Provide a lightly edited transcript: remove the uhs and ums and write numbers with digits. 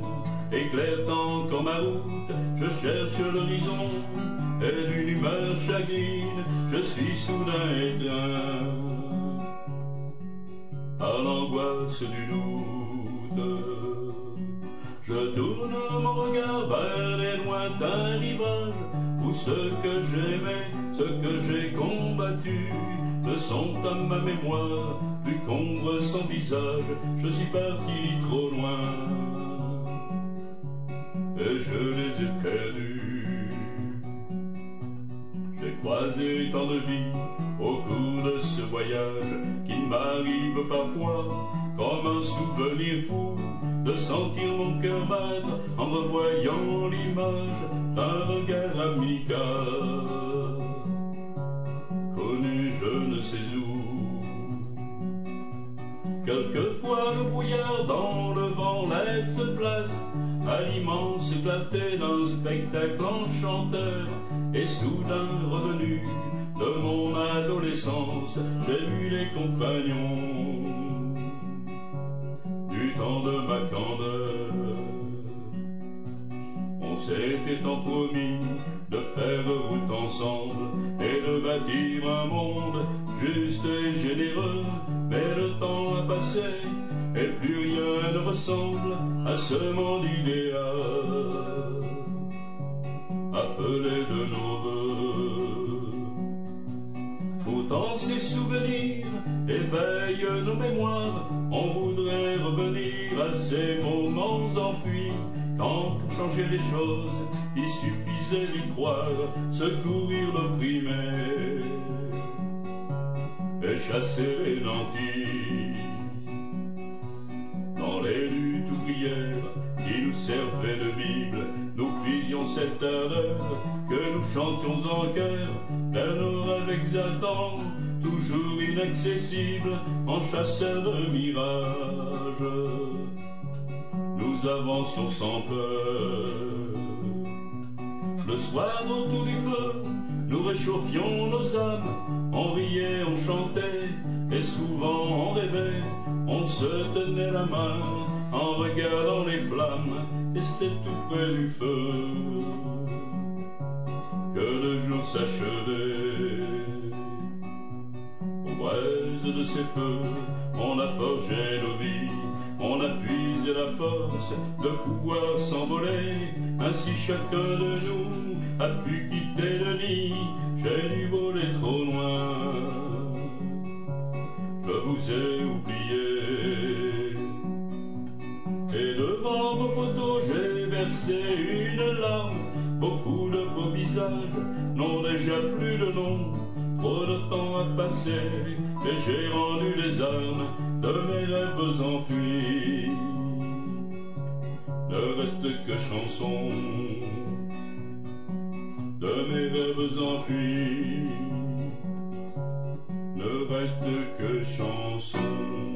éclairant comme ma route, je cherche l'horizon, et d'une humeur chagrine, je suis soudain éteint à l'angoisse du doute. Je tourne mon regard vers les lointains rivages, où ce que j'aimais, ce que j'ai combattu, ne sont à ma mémoire plus qu'ombre sans visage. Je suis parti trop loin, et je les ai perdus. J'ai croisé tant de vies au cours de ce voyage, qu'il m'arrive parfois, comme un souvenir fou, de sentir mon cœur battre en revoyant l'image d'un regard amical, connu je ne sais où. Quelquefois le brouillard dans le vent laisse place à l'immense clarté d'un spectacle enchanteur, et soudain revenu de mon adolescence, j'ai vu les compagnons du temps de ma candeur. On s'était tant promis de faire route ensemble et de bâtir un monde juste et généreux, mais le temps a passé et plus rien ne ressemble à ce monde idéal appelé de nos voeux. Pourtant ces souvenirs éveillent nos mémoires, on voudrait revenir à ces moments enfuis, quand pour changer les choses il suffisait d'y croire, secourir l'opprimé et chasser les nantis. Dans les luttes ouvrières qui nous servaient de Bible, nous puisions cette ardeur que nous chantions en chœur vers nos rêves exaltants, toujours inaccessibles, en chasseurs de mirages. Nous avancions sans peur. Le soir autour du feu, nous réchauffions nos âmes, on riait, on chantait, et souvent on rêvait, on se tenait la main en regardant les flammes, et c'est tout près du feu que le jour s'achevait. Aux braises de ces feux, on a forgé nos vies, on a puisé la force de pouvoir s'envoler. Ainsi chacun de nous a pu quitter le nid. J'ai dû voler trop loin, je vous ai oublié, et devant vos photos j'ai versé une larme. Beaucoup de vos visages n'ont déjà plus de nom, trop de temps a passé et j'ai rendu les armes de mes rêves enfuis. Ne reste que chansons de mes rêves enfuis, ne reste que chansons.